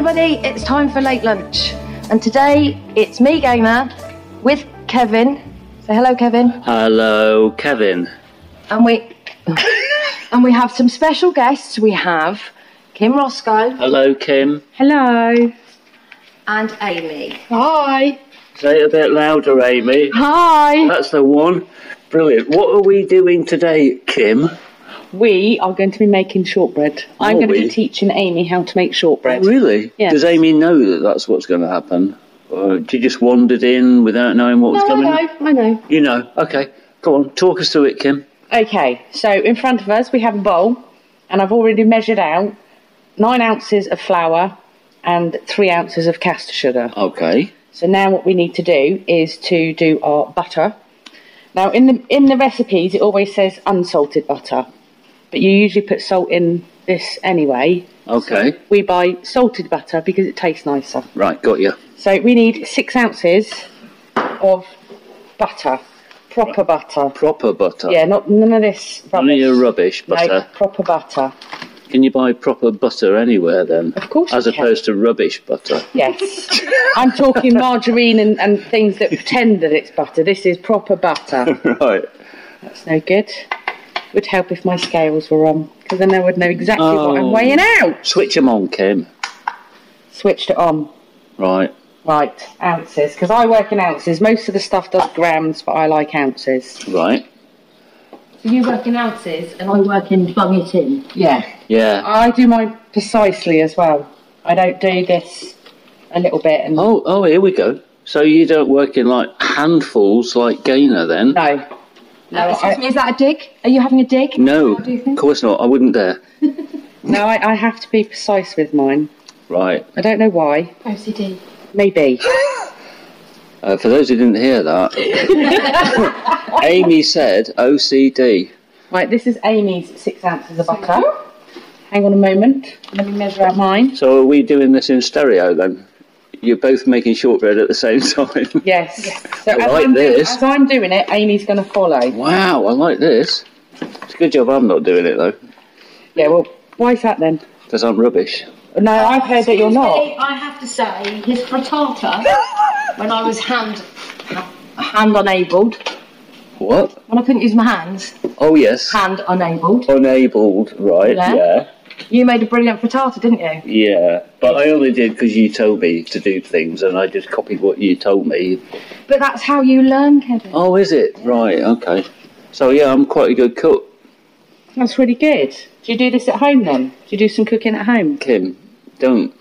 everybody, it's time for late lunch. And today it's me, Gamer, with Kevin. Say hello, Kevin. Hello, Kevin. And we have some special guests. We have Kim Roscoe. Hello, Kim. Hello. And Amy. Hi. Say it a bit louder, Amy. Hi. That's the one. Brilliant. What are we doing today, Kim? We are going to be making shortbread. I'm going to be teaching Amy how to make shortbread. Oh, really? Yes. Does Amy know that that's what's going to happen? Or did you just wandered in without knowing what was coming? I know. You know. Okay. Go on. Talk us through it, Kim. Okay, so in front of us we have a bowl, and I've already measured out 9 ounces of flour and 3 ounces of caster sugar. Okay. So now what we need to do is to do our butter. Now in the recipes it always says unsalted butter, but you usually put salt in this anyway. Okay. So we buy salted butter because it tastes nicer. Right, got you. So we need 6 ounces of butter, proper butter. Proper butter? Yeah, none of this rubbish. None of your rubbish butter? No, proper butter. Can you buy proper butter anywhere then? Of course As you can. opposed to rubbish butter? Yes. I'm talking margarine and things that pretend that it's butter. This is proper butter. Right. That's no good. Would help if my scales were on, because then I would know exactly what I'm weighing out. Switch them on, Kim. Switched it on. Right. Right, ounces, because I work in ounces. Most of the stuff does grams, but I like ounces. Right. So you work in ounces and I work in bung it in. Yeah. Yeah. I do mine precisely as well. I don't do this a little bit and... Oh, here we go. So you don't work in like handfuls like Gaynor then? No. No, Excuse me, is that a dig? Are you having a dig? No, Do you think? of course not. I wouldn't dare. no, I have to be precise with mine. Right. I don't know why. OCD. Maybe. For those who didn't hear that, Amy said OCD. Right, this is Amy's 6 ounces of butter. Hang on a moment. Let me measure out mine. So are we doing this in stereo then? You're both making shortbread at the same time? Yes. So I like this. as I'm doing it, Amy's going to follow. Wow, I like this. It's a good job I'm not doing it though, Yeah, well, why is that then? because I'm rubbish. No, I've heard that you're not. I have to say, his frittata, when I was hand unabled, What? when I couldn't use my hands, Oh yes. hand unabled, Unabled, right, yeah. you made a brilliant frittata, didn't you? Yeah, but I only did because you told me to do things and I just copied what you told me. But that's how you learn, Kevin. Oh, is it? Right, okay. So yeah, I'm quite a good cook. That's really good. Do you do this at home then? Do you do some cooking at home? Kim, don't.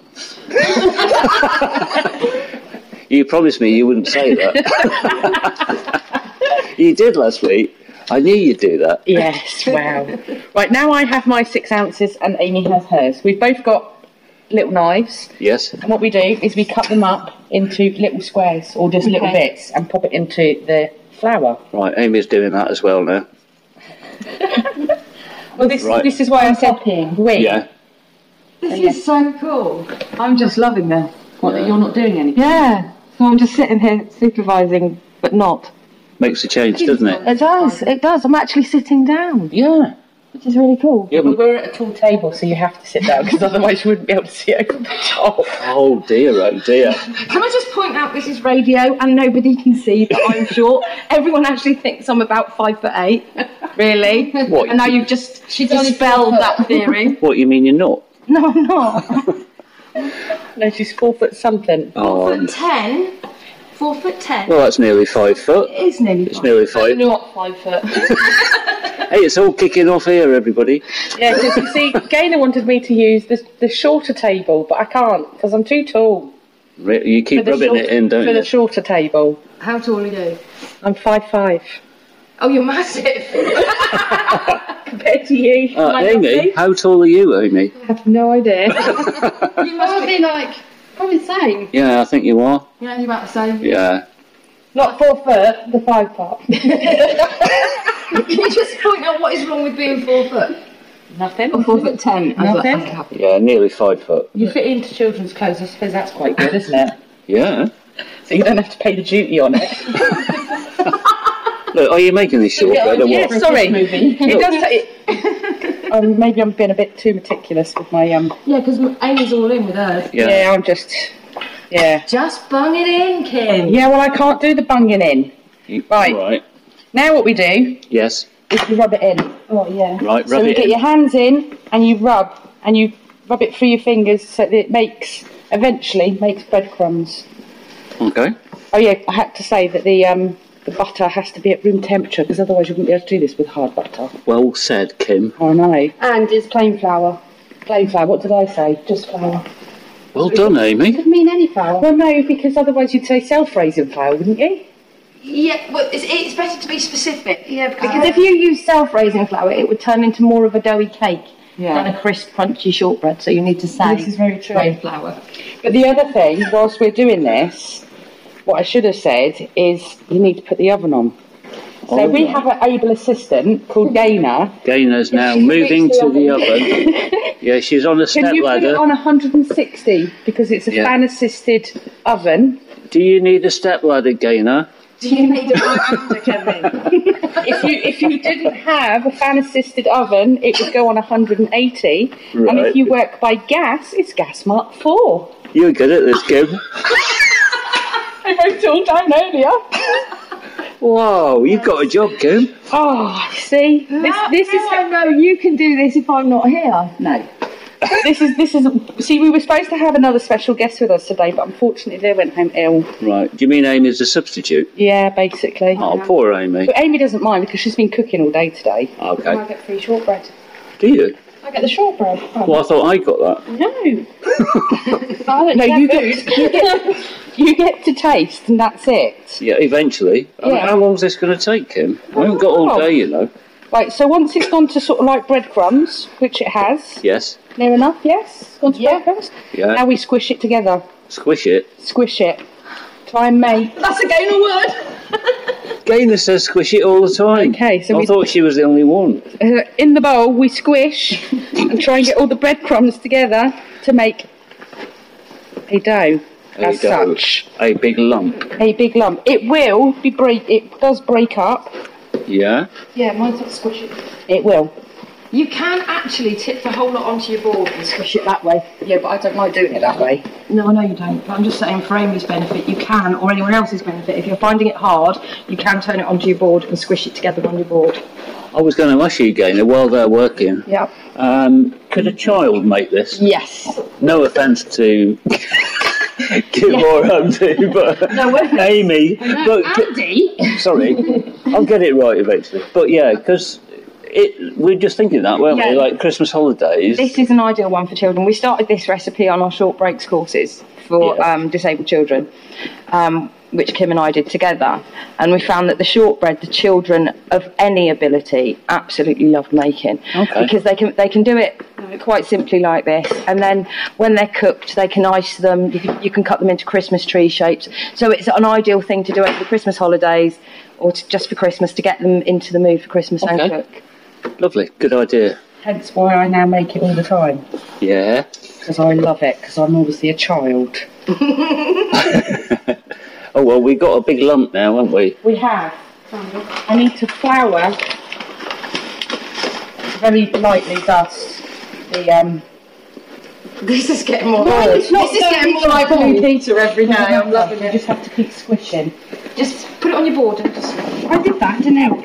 You promised me you wouldn't say that. You did last week. I knew you'd do that. Yes, wow. Right, now I have my 6 ounces and Amy has hers. We've both got little knives. Yes? And what we do is we cut them up into little squares or just little bits and pop it into the flour. Right, Amy's doing that as well now. Well, this is why I said we. Yeah. This is so cool. I'm just loving this. What, that you're not doing anything? Yeah. So I'm just sitting here supervising, but not. Makes a change, doesn't it? It does. I'm actually sitting down, Yeah. which is really cool. Yeah, But but, we're at a tall table, so you have to sit down, because otherwise you wouldn't be able to see over the top. oh dear, oh dear. Can I just point out this is radio and nobody can see that I'm short? Everyone actually thinks I'm about 5'8". Really? What? And now you've just dispelled that theory. What, you mean you're not? No, I'm not. No, she's 4 foot something. Oh, 4'10". 4'10". well, that's nearly 5 foot. It is nearly. It's nearly 5. Not 5 foot. Hey, it's all kicking off here, everybody. Yeah, because you see, Gaynor wanted me to use the shorter table, but I can't, because I'm too tall. You keep rubbing it in, don't For the you? shorter table. How tall are you? I'm 5'5". Oh, you're massive. Compared to you. Amy, how tall are you, Amy? I have no idea. You must be like probably the same. Yeah, I think you are. Yeah, you're about the same. Yeah. Not 4 foot, the 5 foot. Can you just point out what is wrong with being 4 foot? Nothing. Or 4'10". Nothing. Yeah, nearly 5 foot. You fit into children's clothes, I suppose that's quite good, isn't it? Yeah. So you don't have to pay the duty on it. Look, are you making this shortbread or Yeah, what? sorry. movie. It does take... Maybe I'm being a bit too meticulous with my Yeah, because Amy's all in with hers. Yeah. I'm just. Yeah. Just bung it in, Kim. Yeah, well, I can't do the bunging in. Right. Right. Now what we do Yes. is we rub it in. Oh, yeah. Right, So rub you it get in. your hands in and you rub it through your fingers so that it eventually makes breadcrumbs. Okay. Oh yeah, I had to say that the butter has to be at room temperature because otherwise you wouldn't be able to do this with hard butter. Well said, Kim. Oh no. And it's plain flour. Plain flour, what did I say? Just flour. Well done, Amy. Could mean any flour. Well no, because otherwise you'd say self-raising flour, wouldn't you? Yeah, well, it's better to be specific. Yeah, because if you use self-raising flour, it would turn into more of a doughy cake than a crisp, crunchy shortbread. So you need to say This is very true. plain flour. But the other thing, whilst we're doing this, what I should have said is you need to put the oven on. So we have an able assistant called Gaynor. Gayna's now she moving makes to the the oven. Yeah, she's on a Can step you put it ladder. on 160 because it's a Yeah. fan-assisted oven? Do you need a step ladder, Gayna? Do you need a right Kevin? If you didn't have a fan-assisted oven, it would go on 180. And Right. if you work by gas, it's gas mark 4. You're good at this, Kim. I wrote it all down earlier. Wow, you've got a job, Kim. Oh, see, this is I know you can do this if I'm not here. no. This is. See, we were supposed to have another special guest with us today, but unfortunately they went home ill. Right. Do you mean Amy's a substitute? Yeah, basically. Oh, poor Amy. But Amy doesn't mind because she's been cooking all day today. Okay. I get free shortbread. Do you? I get the shortbread. Well, I thought I got that. No. No, you get to taste, and that's it. Yeah, eventually. I mean, Yeah. how long's this going to take, Kim? We haven't got all day, you know. Right, so once it's gone to sort of like breadcrumbs, which it has, Yes. near enough, yes? It's gone to breadcrumbs. Yeah. Now we squish it together. Squish it. Squish it. Try and make. That's again a word. Gaynor says squish it all the time. Okay, so I we- thought she was the only one. In the bowl, we squish and try and get all the breadcrumbs together to make a dough as A dough. such. A big lump. A big lump. It will be It does break up. Yeah. Yeah, mine's not squishy. It will. You can actually tip the whole lot onto your board and squish it that way. Yeah, but I don't like doing it that way. No, I know you don't, but I'm just saying for Amy's benefit, you can, or anyone else's benefit, if you're finding it hard, you can turn it onto your board and squish it together on your board. I was going to ask you, Gaynor, while they're working, Yep. could a child make this? Yes. No offence to Kim or Andy, but No, wait. Amy. But, Andy? sorry, I'll get it right eventually. But yeah, because we're just thinking that, weren't Yeah. we? Like Christmas holidays. This is an ideal one for children. We started this recipe on our short breaks courses for Yeah. disabled children, which Kim and I did together. And we found that the shortbread, the children of any ability absolutely loved making. Okay. Because they can do it quite simply like this. And then when they're cooked, they can ice them. You can cut them into Christmas tree shapes. So it's an ideal thing to do over the Christmas holidays or just for Christmas to get them into the mood for Christmas and Okay. cook. Lovely, good idea. Hence why I now make it all the time. Yeah. Because I love it, because I'm obviously a child. Oh well, we got a big lump now, haven't we? We have. I need to flour very lightly dust the This is getting more No, it's not this is getting more so like cool. Blue Peter every day. I'm loving You it. just have to keep squishing. Just put it on your board and just. I did that, didn't I?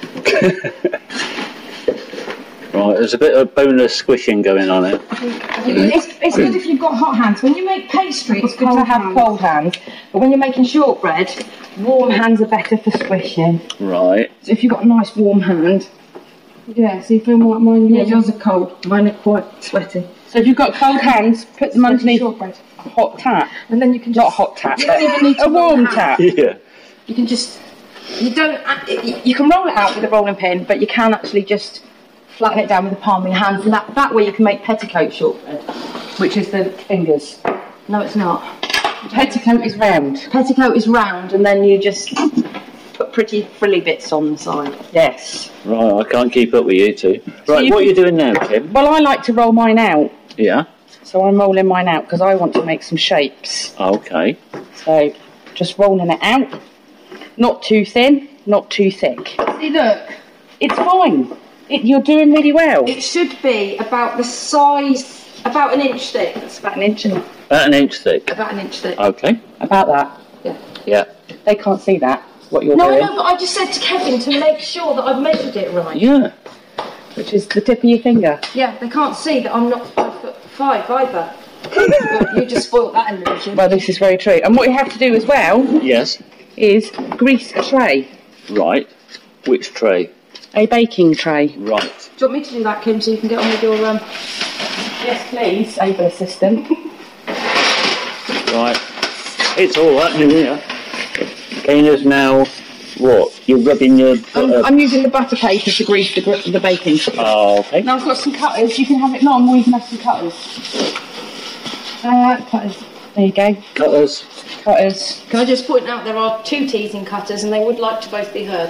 Right, there's a bit of bonus squishing going on here. It's good if you've got hot hands. When you make pastry, it's good to Cold have hands. cold hands. But when you're making shortbread, warm hands are better for squishing. Right. So if you've got a nice warm hand. Yeah, see if mine. Yeah, yours are cold. Mine are quite sweaty. So if you've got cold hands, put them underneath shortbread. a hot tap. And then you can Not just. a hot tap, You but don't even need to a warm roll it tap. Yeah. You can just. You don't. You can roll it out with a rolling pin, but you can actually just flatten it down with the palm of your hands, and that way you can make petticoat shortbread. Which is the fingers. No, it's not. Petticoat is round. Petticoat is round, and then you just put pretty frilly bits on the side. Yes. Right, I can't keep up with you two. Right, you what are can- you doing now, Kim? Well, I like to roll mine out. Yeah. So I'm rolling mine out because I want to make some shapes. Okay. So just rolling it out. Not too thin, not too thick. See, look. It's fine. You're doing really well. It should be about the size, about an inch thick. That's about an inch. About an inch thick. About an inch thick. Okay. About that. Yeah. Yeah. They can't see that, what you're No, doing. no, but I just said to Kevin to make sure that I've measured it right. Yeah. Which is the tip of your finger. Yeah, they can't see that I'm not 5'5" either. But you just spoilt that illusion. Well, this is very true. And what you have to do as well Yes. is grease a tray, Right. Which tray? a baking tray. Right. Do you want me to do that, Kim, so you can get on with your Yes, please, able assistant. Right. It's all happening here. Gaina's now, what? You're rubbing your butter. I'm using the butter paper to grease the baking tray. Oh, okay. Now I've got some cutters. You can have it long or you can have some cutters. Cutters. There you go. Cutters. Cutters. Can I just point out there are 2 teasing cutters and they would like to both be heard.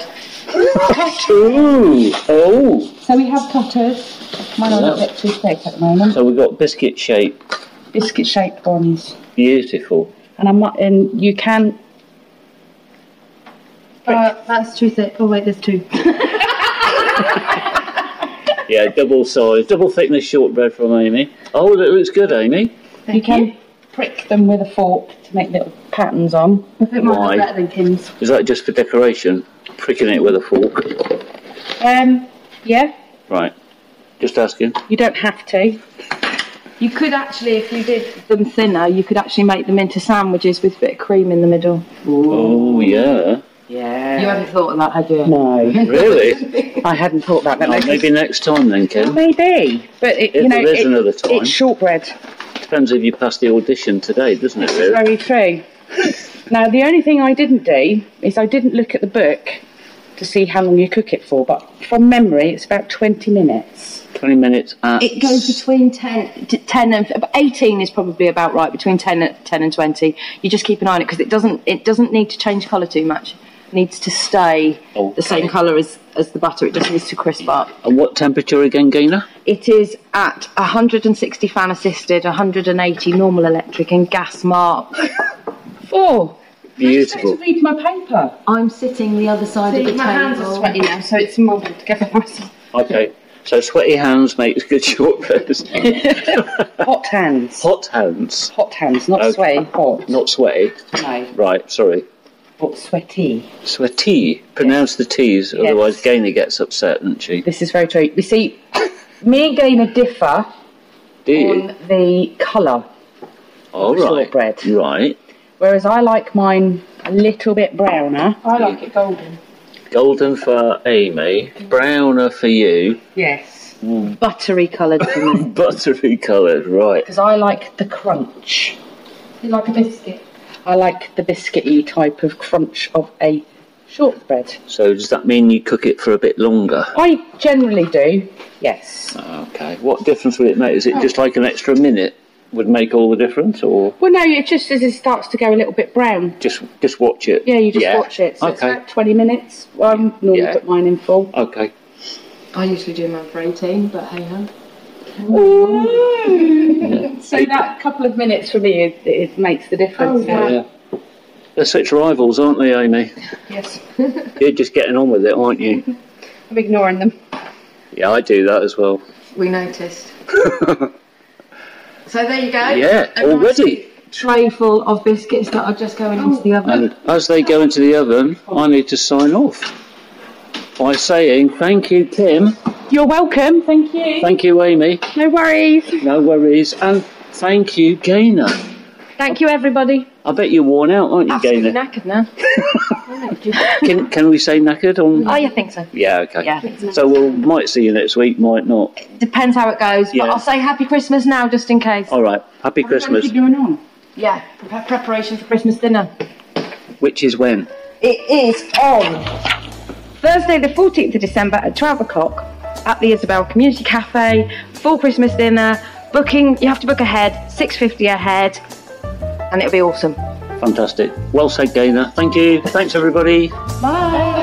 Ooh. Oh. So we have cutters. Mine are a little bit too thick at the moment. So we've got biscuit shape. Biscuit shaped ones. Beautiful. And you can. That's too thick. Oh wait, there's 2. Yeah, double size, double thickness shortbread from Amy. Oh, that looks good, Amy. You can prick them with a fork to make little patterns on. I think mine Why? is better than Kim's. Is that just for decoration? Pricking it with a fork? Yeah, Right. Just asking. you don't have to. You could actually, if you did them thinner, you could actually make them into sandwiches with a bit of cream in the middle. Oh, yeah. Yeah. You hadn't thought of that, had you? No, Really? I hadn't thought about that. Oh, maybe next time then, Kim. Maybe, but If there is another time. it's shortbread. Depends if you pass the audition today, doesn't it, really? Very true. Now, the only thing I didn't do is I didn't look at the book to see how long you cook it for, but from memory, it's about 20 minutes. 20 minutes at... It goes between 10 and 18 is probably about right. Between 10 and 20, you just keep an eye on it because it doesn't need to change colour too much. It needs to stay the same colour as the butter. It just needs to crisp up. And what temperature again, Gaina? It is at 160 fan assisted, 180 normal electric, and gas mark. 4. Beautiful. I read my paper. I'm sitting the other side of the My hands are table. sweaty now, so it's moulded together. Okay. So sweaty hands makes good shortbread. Hot hands. Hot hands. Hot hands, not Okay. sweaty. Hot. Not sweaty. No, Right, sorry. but sweaty. Sweaty. Pronounce the T's, otherwise Gaina gets upset, doesn't she? This is very true. You see, me and Gaina differ Do you? on the colour All of the right. shortbread. Right. Whereas I like mine a little bit browner. I like it golden. Golden for Amy. Browner for you. Yes. Buttery coloured for me. Buttery coloured, right. Because I like the crunch. You like a biscuit? I like the biscuity type of crunch of a shortbread. So does that mean you cook it for a bit longer? I generally do, yes. Okay. What difference would it make? Is it just like an extra minute would make all the difference, or Well, no, it just as it starts to go a little bit brown. just watch it? Yeah, you just watch it. So it's Okay. about 20 minutes. Well, I normally Yeah. put mine in full. Okay. I usually do mine for 18, but hey ho. So that couple of minutes for me, it makes the difference. Oh, yeah. Yeah. They're such rivals, aren't they, Amy? Yes. You're just getting on with it, aren't you? I'm ignoring them. Yeah, I do that as well. We noticed. So there you go. Yeah, A nice already. Tray full of biscuits that are just going into the oven. And as they go into the oven, I need to sign off by saying thank you, Kim. You're welcome. Thank you. Thank you, Amy. No worries. No worries. And thank you, Gaina. Thank you, everybody. I bet you're worn out, aren't you, Absolutely Gaina? knackered now. Can we say knackered on? Oh, I think so. Yeah, okay. Yeah, I think so. So we'll might see you next week, might not. Depends how it goes, Yeah. but I'll say Happy Christmas now just in case. All right. Happy Christmas. Keep going on. Yeah, preparation for Christmas dinner. Which is when? It is on Thursday the 14th of December at 12 o'clock at the Isabel Community Cafe. Full Christmas dinner. Booking, you have to book ahead, $6.50 ahead, and it'll be awesome. Fantastic. Well said, Gaina. Thank you. Thanks, everybody. Bye.